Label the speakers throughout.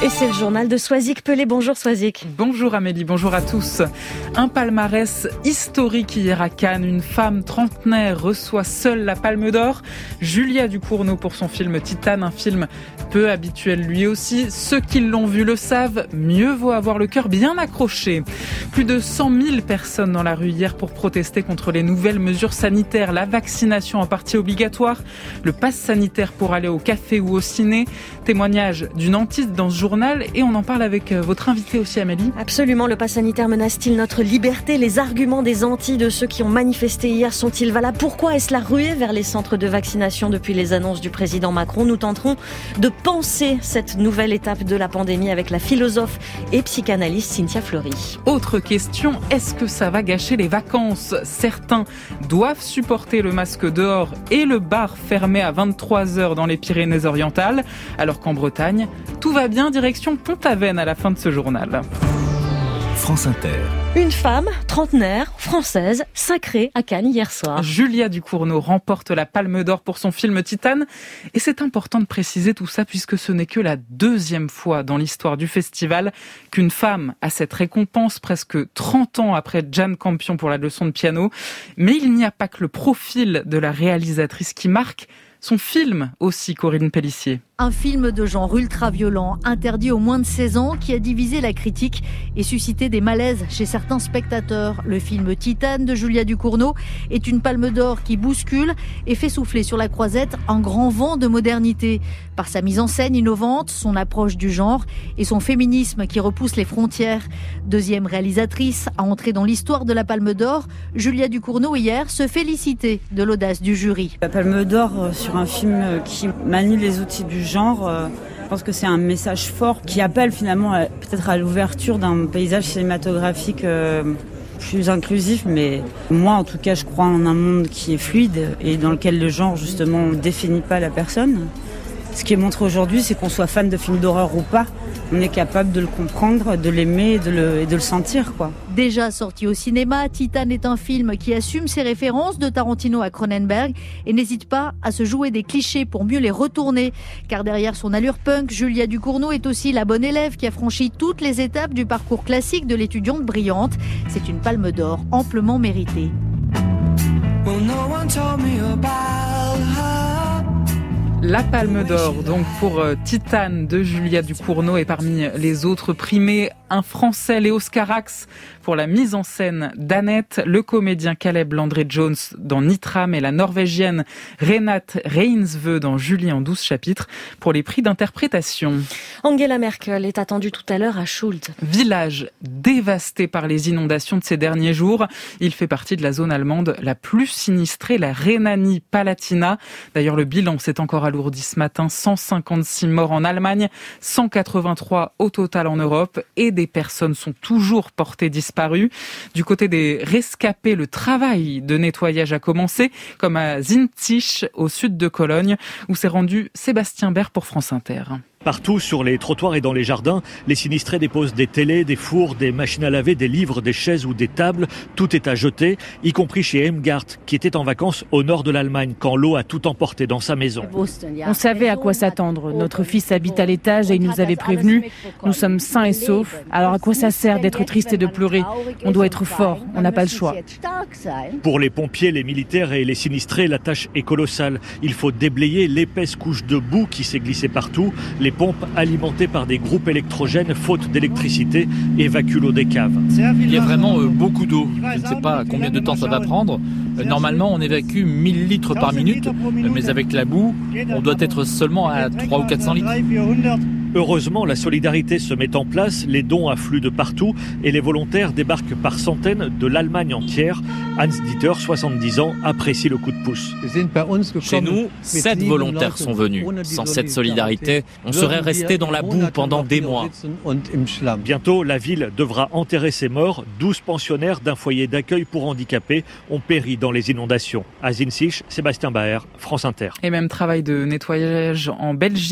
Speaker 1: Et c'est le journal de Soisic Pelé. Bonjour Soisic.
Speaker 2: Bonjour Amélie, bonjour à tous. Un palmarès historique hier à Cannes. Une femme trentenaire reçoit seule la Palme d'Or. Julia Ducournau pour son film Titane, un film peu habituel lui aussi. Ceux qui l'ont vu le savent, mieux vaut avoir le cœur bien accroché. Plus de 100 000 personnes dans la rue hier pour protester contre les nouvelles mesures sanitaires. La vaccination en partie obligatoire, le pass sanitaire pour aller au café ou au ciné. Témoignage d'une hantise dans ce journal et on en parle avec votre invité aussi Amélie.
Speaker 1: Absolument, le pass sanitaire menace-t-il notre liberté ? Les arguments des antis de ceux qui ont manifesté hier sont-ils valables ? Pourquoi est-ce la ruée vers les centres de vaccination depuis les annonces du président Macron ? Nous tenterons de penser cette nouvelle étape de la pandémie avec la philosophe et psychanalyste Cynthia Fleury.
Speaker 2: Autre question, est-ce que ça va gâcher les vacances ? Certains doivent supporter le masque dehors et le bar fermé à 23h dans les Pyrénées-Orientales, alors qu'en Bretagne, tout va bien, direction Pont-Aven à la fin de ce journal.
Speaker 3: France Inter.
Speaker 1: Une femme, trentenaire, française, sacrée à Cannes hier soir.
Speaker 2: Julia Ducournau remporte la Palme d'Or pour son film Titane. Et c'est important de préciser tout ça puisque ce n'est que la deuxième fois dans l'histoire du festival qu'une femme a cette récompense, presque 30 ans après Jane Campion pour la leçon de piano. Mais il n'y a pas que le profil de la réalisatrice qui marque, son film aussi, Corinne Pellissier.
Speaker 4: Un film de genre ultra-violent, interdit aux moins de 16 ans, qui a divisé la critique et suscité des malaises chez certains spectateurs. Le film Titane de Julia Ducournau est une palme d'or qui bouscule et fait souffler sur la croisette un grand vent de modernité. Par sa mise en scène innovante, son approche du genre et son féminisme qui repousse les frontières. Deuxième réalisatrice à entrer dans l'histoire de la Palme d'Or, Julia Ducournau hier se félicitait de l'audace du jury.
Speaker 5: La Palme d'Or sur un film qui manie les outils du genre, je pense que c'est un message fort qui appelle finalement peut-être à l'ouverture d'un paysage cinématographique plus inclusif, mais moi en tout cas je crois en un monde qui est fluide et dans lequel le genre justement ne définit pas la personne. Ce qui est montré aujourd'hui, c'est qu'on soit fan de films d'horreur ou pas, on est capable de le comprendre, de l'aimer et de le sentir, quoi.
Speaker 4: Déjà sorti au cinéma, Titane est un film qui assume ses références de Tarantino à Cronenberg et n'hésite pas à se jouer des clichés pour mieux les retourner. Car derrière son allure punk, Julia Ducournau est aussi la bonne élève qui a franchi toutes les étapes du parcours classique de l'étudiante brillante. C'est une Palme d'Or amplement méritée.
Speaker 2: La Palme d'Or, donc pour Titane de Julia Ducournau, et parmi les autres primés, un Français, Léo Scarax, pour la mise en scène d'Annette, le comédien Caleb Landry-Jones dans Nitram et la Norvégienne Renate Reinsve dans Julie en 12 chapitres pour les prix d'interprétation.
Speaker 1: Angela Merkel est attendue tout à l'heure à Schult.
Speaker 2: Village dévasté par les inondations de ces derniers jours. Il fait partie de la zone allemande la plus sinistrée, la Rhénanie-Palatinat. D'ailleurs, le bilan s'est encore alourdi ce matin. 156 morts en Allemagne, 183 au total en Europe et des personnes sont toujours portées disparues. Du côté des rescapés, le travail de nettoyage a commencé, comme à Zinzich, au sud de Cologne, où s'est rendu Sébastien Bert pour France Inter.
Speaker 6: Partout sur les trottoirs et dans les jardins, les sinistrés déposent des télés, des fours, des machines à laver, des livres, des chaises ou des tables. Tout est à jeter, y compris chez Heimgart, qui était en vacances au nord de l'Allemagne quand l'eau a tout emporté dans sa maison.
Speaker 7: On savait à quoi s'attendre. Notre fils habite à l'étage et il nous avait prévenus. Nous sommes sains et saufs. Alors à quoi ça sert d'être triste et de pleurer ? On doit être fort, on n'a pas le choix.
Speaker 6: Pour les pompiers, les militaires et les sinistrés, la tâche est colossale. Il faut déblayer l'épaisse couche de boue qui s'est glissée partout. Les pompes alimentées par des groupes électrogènes, faute d'électricité, évacuent l'eau des caves.
Speaker 8: Il y a vraiment beaucoup d'eau. Je ne sais pas combien de temps ça va prendre. Normalement, on évacue 1000 litres par minute, mais avec la boue, on doit être seulement à 300 ou 400 litres.
Speaker 6: Heureusement, la solidarité se met en place, les dons affluent de partout et les volontaires débarquent par centaines de l'Allemagne entière. Hans-Dieter, 70 ans, apprécie le coup de pouce.
Speaker 9: Chez nous, 7 volontaires sont venus. Sans cette solidarité, on serait resté dans la boue pendant des mois.
Speaker 6: Bientôt, la ville devra enterrer ses morts. 12 pensionnaires d'un foyer d'accueil pour handicapés ont péri dans les inondations. À Zinzich, Sébastien Baer, France Inter.
Speaker 2: Et même travail de nettoyage en Belgique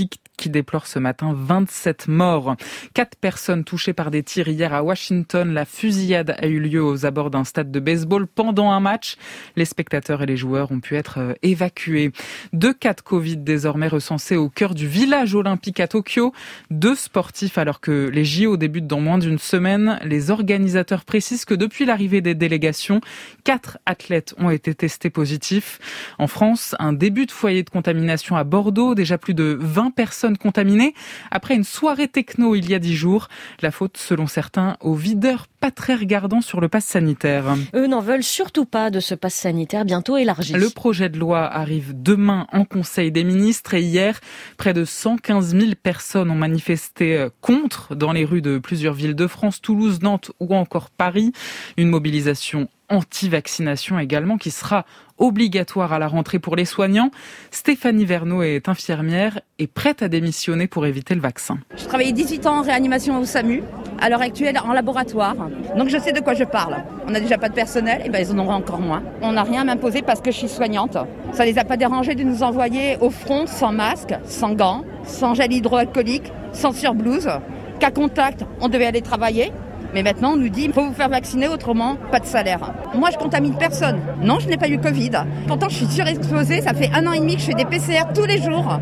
Speaker 2: qui déplore ce matin 27 morts. 4 personnes touchées par des tirs hier à Washington. La fusillade a eu lieu aux abords d'un stade de baseball pendant un match. Les spectateurs et les joueurs ont pu être évacués. 2 cas de Covid désormais recensés au cœur du village olympique à Tokyo. 2 sportifs alors que les JO débutent dans moins d'une semaine. Les organisateurs précisent que depuis l'arrivée des délégations, 4 athlètes ont été testés positifs. En France, un début de foyer de contamination à Bordeaux. Déjà plus de 20 personnes contaminées. Après une soirée techno il y a 10 jours. La faute, selon certains, aux videurs pas très regardants sur le pass sanitaire.
Speaker 1: Eux n'en veulent surtout pas de ce pass sanitaire bientôt élargi.
Speaker 2: Le projet de loi arrive demain en Conseil des ministres et hier, près de 115 000 personnes ont manifesté contre dans les rues de plusieurs villes de France, Toulouse, Nantes ou encore Paris. Une mobilisation anti-vaccination également qui sera obligatoire à la rentrée pour les soignants. Stéphanie Verneau est infirmière et prête à démissionner pour éviter le vaccin.
Speaker 10: Je travaillais 18 ans en réanimation au SAMU, à l'heure actuelle en laboratoire. Donc je sais de quoi je parle. On n'a déjà pas de personnel, et ils en auront encore moins. On n'a rien à m'imposer parce que je suis soignante. Ça les a pas dérangés de nous envoyer au front sans masque, sans gants, sans gel hydroalcoolique, sans surblouse. Cas contact, on devait aller travailler. Mais maintenant, on nous dit il faut vous faire vacciner, autrement, pas de salaire. Moi, je contamine personne. Non, je n'ai pas eu Covid. Pourtant, je suis surexposée. Ça fait 1 an et demi que je fais des PCR tous les jours,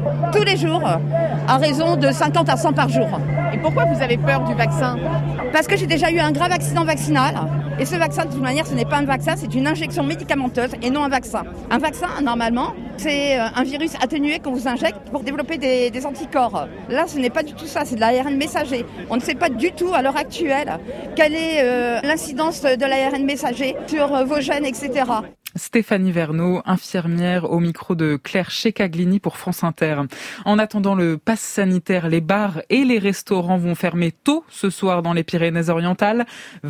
Speaker 10: à raison de 50 à 100 par jour.
Speaker 11: Et pourquoi vous avez peur du vaccin ?
Speaker 10: Parce que j'ai déjà eu un grave accident vaccinal. Et ce vaccin, de toute manière, ce n'est pas un vaccin, c'est une injection médicamenteuse et non un vaccin. Un vaccin, normalement, c'est un virus atténué qu'on vous injecte pour développer des anticorps. Là, ce n'est pas du tout ça, c'est de l'ARN messager. On ne sait pas du tout, à l'heure actuelle, quelle est l'incidence de l'ARN messager sur vos gènes, etc.
Speaker 2: Stéphanie Verneau, infirmière au micro de Claire Checaglini pour France Inter. En attendant le pass sanitaire, les bars et les restaurants vont fermer tôt ce soir dans les Pyrénées-Orientales.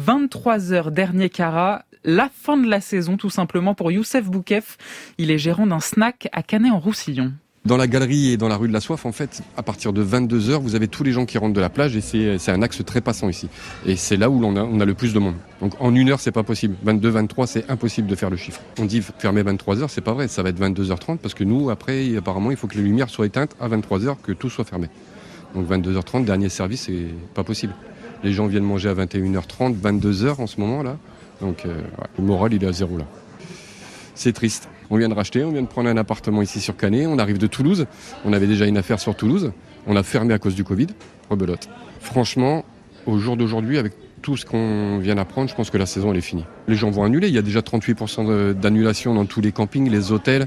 Speaker 2: 23h dernier carat. La fin de la saison tout simplement pour Youssef Boukef. Il est gérant d'un snack à Canet-en-Roussillon.
Speaker 12: Dans la galerie et dans la rue de la Soif, en fait, à partir de 22h, vous avez tous les gens qui rentrent de la plage et c'est un axe très passant ici. Et c'est là où on a le plus de monde. Donc en 1 heure, c'est pas possible. 22, 23, c'est impossible de faire le chiffre. On dit fermer 23h, c'est pas vrai. Ça va être 22h30 parce que nous, après, apparemment, il faut que les lumières soient éteintes à 23h, que tout soit fermé. Donc 22h30, dernier service, c'est pas possible. Les gens viennent manger à 21h30, 22h en ce moment là. Donc le moral, il est à zéro là. C'est triste. On vient de racheter, on vient de prendre un appartement ici sur Canet, on arrive de Toulouse, on avait déjà une affaire sur Toulouse, on a fermé à cause du Covid, rebelote. Franchement, au jour d'aujourd'hui, avec tout ce qu'on vient d'apprendre, je pense que la saison elle est finie. Les gens vont annuler, il y a déjà 38% d'annulation dans tous les campings, les hôtels.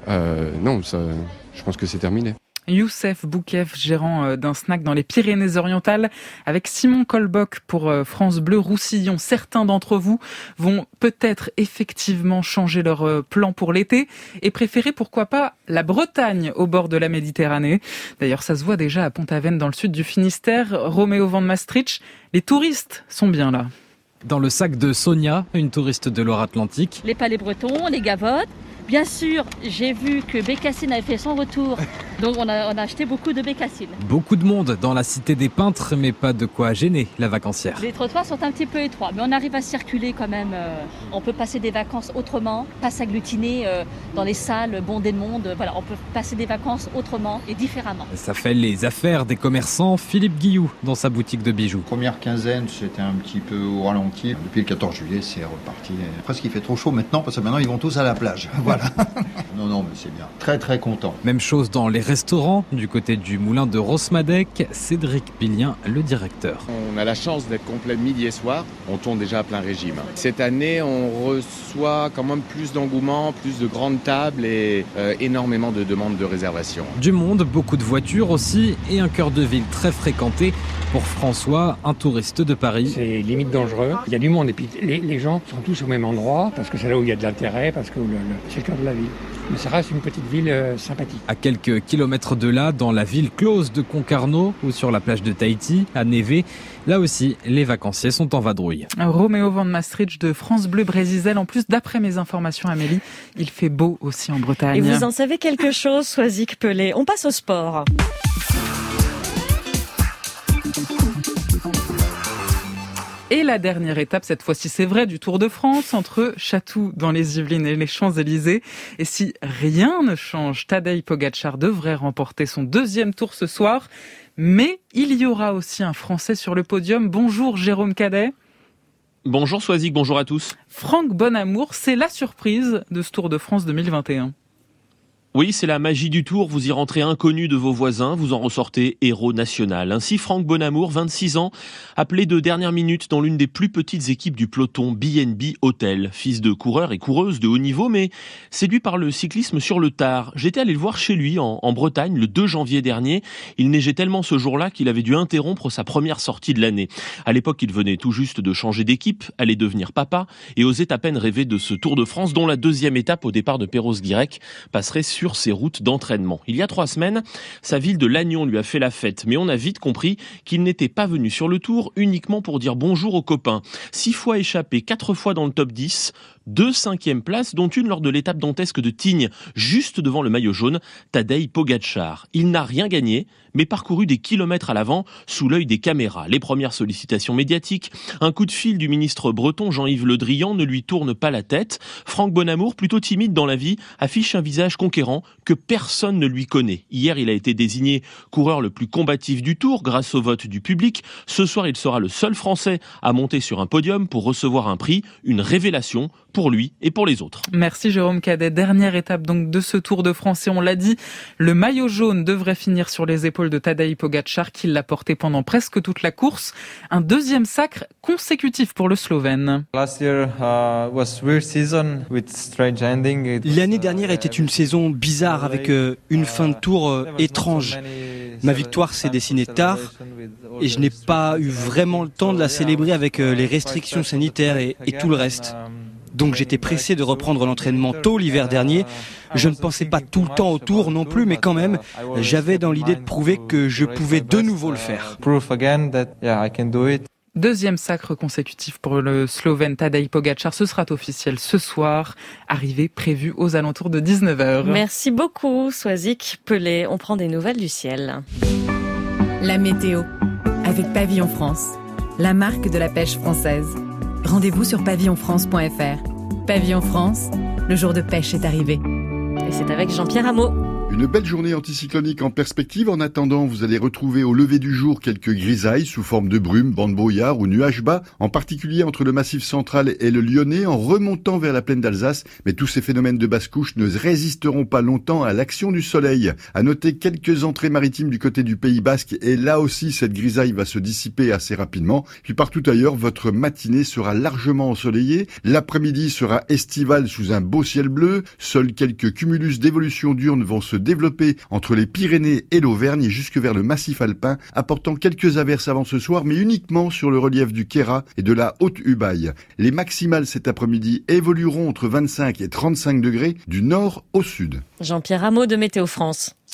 Speaker 12: Non, ça, je pense que c'est terminé.
Speaker 2: Youssef Boukef, gérant d'un snack dans les Pyrénées-Orientales, avec Simon Colbock pour France Bleu Roussillon. Certains d'entre vous vont peut-être effectivement changer leur plan pour l'été et préférer, pourquoi pas, la Bretagne au bord de la Méditerranée. D'ailleurs, ça se voit déjà à Pont-Aven dans le sud du Finistère. Roméo van Maastricht, les touristes sont bien là.
Speaker 13: Dans le sac de Sonia, une touriste de Loire-Atlantique.
Speaker 14: Les palais bretons, les gavottes. Bien sûr, j'ai vu que Bécassine avait fait son retour, donc on a acheté beaucoup de Bécassine.
Speaker 13: Beaucoup de monde dans la cité des peintres, mais pas de quoi gêner la vacancière.
Speaker 14: Les trottoirs sont un petit peu étroits, mais on arrive à circuler quand même. On peut passer des vacances autrement, pas s'agglutiner dans les salles bondées de monde. Voilà, on peut passer des vacances autrement et différemment.
Speaker 13: Ça fait les affaires des commerçants. Philippe Guilloux, dans sa boutique de bijoux.
Speaker 15: Première quinzaine, c'était un petit peu au ralenti. Depuis le 14 juillet, c'est reparti. Presque il fait trop chaud maintenant, parce que maintenant ils vont tous à la plage. Voilà. Non, mais c'est bien. Très, très content.
Speaker 13: Même chose dans les restaurants. Du côté du moulin de Rosmadec, Cédric Pilien, le directeur.
Speaker 16: On a la chance d'être complet midi et soir. On tourne déjà à plein régime. Cette année, on reçoit quand même plus d'engouement, plus de grandes tables et énormément de demandes de réservation.
Speaker 13: Du monde, beaucoup de voitures aussi et un cœur de ville très fréquenté. Pour François, un touriste de Paris.
Speaker 17: C'est limite dangereux. Il y a du monde et puis les gens sont tous au même endroit parce que c'est là où il y a de l'intérêt, parce que c'est le cœur de la ville. Mais ça reste une petite ville sympathique.
Speaker 13: À quelques kilomètres de là, dans la ville close de Concarneau ou sur la plage de Tahiti, à Névé, là aussi, les vacanciers sont en vadrouille.
Speaker 2: Roméo van Maastricht de France Bleu Brésil. En plus, d'après mes informations, Amélie, il fait beau aussi en Bretagne.
Speaker 1: Et vous en savez quelque chose, Soisic Pelé. On passe au sport.
Speaker 2: Et la dernière étape, cette fois-ci c'est vrai, du Tour de France, entre Chatou dans les Yvelines et les Champs-Élysées. Et si rien ne change, Tadej Pogačar devrait remporter son 2e tour ce soir. Mais il y aura aussi un Français sur le podium. Bonjour Jérôme Cadet.
Speaker 18: Bonjour Soazic, bonjour à tous.
Speaker 2: Franck Bonamour, c'est la surprise de ce Tour de France 2021.
Speaker 18: Oui, c'est la magie du Tour, vous y rentrez inconnu de vos voisins, vous en ressortez héros national. Ainsi, Franck Bonamour, 26 ans, appelé de dernière minute dans l'une des plus petites équipes du peloton BNB Hotel. Fils de coureur et coureuse de haut niveau, mais séduit par le cyclisme sur le tard. J'étais allé le voir chez lui, en Bretagne, le 2 janvier dernier. Il neigeait tellement ce jour-là qu'il avait dû interrompre sa première sortie de l'année. À l'époque, il venait tout juste de changer d'équipe, allait devenir papa, et osait à peine rêver de ce Tour de France, dont la 2e étape au départ de Perros-Guirec passerait sur ses routes d'entraînement. Il y a 3 semaines, sa ville de Lannion lui a fait la fête, mais on a vite compris qu'il n'était pas venu sur le Tour uniquement pour dire bonjour aux copains. 6 fois échappé, 4 fois dans le top 10, 2 5e places, dont une lors de l'étape dantesque de Tignes, juste devant le maillot jaune, Tadej Pogačar. Il n'a rien gagné, mais parcouru des kilomètres à l'avant, sous l'œil des caméras. Les premières sollicitations médiatiques, un coup de fil du ministre breton Jean-Yves Le Drian ne lui tourne pas la tête. Franck Bonamour, plutôt timide dans la vie, affiche un visage conquérant que personne ne lui connaît. Hier, il a été désigné coureur le plus combatif du Tour grâce au vote du public. Ce soir, il sera le seul Français à monter sur un podium pour recevoir un prix, une révélation pour lui et pour les autres.
Speaker 2: Merci Jérôme Cadet. Dernière étape donc de ce Tour de France et on l'a dit, le maillot jaune devrait finir sur les épaules de Tadej Pogačar qui l'a porté pendant presque toute la course. Un 2e sacre consécutif pour le Slovène.
Speaker 19: L'année dernière était une saison bizarre avec une fin de tour étrange. Ma victoire s'est dessinée tard et je n'ai pas eu vraiment le temps de la célébrer avec les restrictions sanitaires et tout le reste. Donc j'étais pressé de reprendre l'entraînement tôt l'hiver dernier. Je ne pensais pas tout le temps au Tour non plus, mais quand même, j'avais dans l'idée de prouver que je pouvais de nouveau le faire.
Speaker 2: 2e sacre consécutif pour le Slovène Tadej Pogačar. Ce sera officiel ce soir. Arrivée prévue aux alentours de 19h.
Speaker 1: Merci beaucoup, Soazic Pelé. On prend des nouvelles du ciel.
Speaker 20: La météo, avec Pavillon France, la marque de la pêche française. Rendez-vous sur pavillonfrance.fr. Pavillon France, le jour de pêche est arrivé.
Speaker 1: Et c'est avec Jean-Pierre Rameau.
Speaker 21: Une belle journée anticyclonique en perspective. En attendant, vous allez retrouver au lever du jour quelques grisailles sous forme de brume, bancs de brouillard ou nuages bas, en particulier entre le Massif central et le Lyonnais, en remontant vers la plaine d'Alsace. Mais tous ces phénomènes de basse couche ne résisteront pas longtemps à l'action du soleil. À noter quelques entrées maritimes du côté du Pays Basque, et là aussi cette grisaille va se dissiper assez rapidement. Puis partout ailleurs, votre matinée sera largement ensoleillée. L'après-midi sera estivale sous un beau ciel bleu. Seuls quelques cumulus d'évolution diurne vont se développer entre les Pyrénées et l'Auvergne et jusque vers le massif alpin, apportant quelques averses avant ce soir, mais uniquement sur le relief du Queyras et de la Haute-Ubaye. Les maximales cet après-midi évolueront entre 25 et 35 degrés du nord au sud.
Speaker 1: Jean-Pierre Rameau de Météo France.